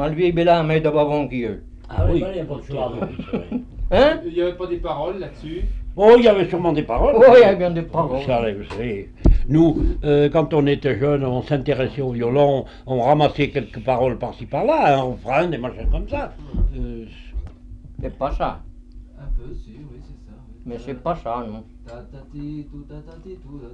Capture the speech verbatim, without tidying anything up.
Dans le vieil Béla, mais de Bavon qui eux. Ah oui. Il n'y a pas de choix, non, c'est vrai. Hein? Il n'y avait pas des paroles là-dessus. Oh, il y avait sûrement des paroles. Oh, il y a bien des paroles. Ça, vous savez, nous, euh, quand on était jeunes, on s'intéressait au violon, on ramassait quelques paroles par-ci par-là, un refrain, des machins comme ça. Euh, C'est pas ça. Un peu, si, oui, c'est ça. Oui. Mais c'est pas ça, non. Ta ta ti, tout ta ta ti, tout.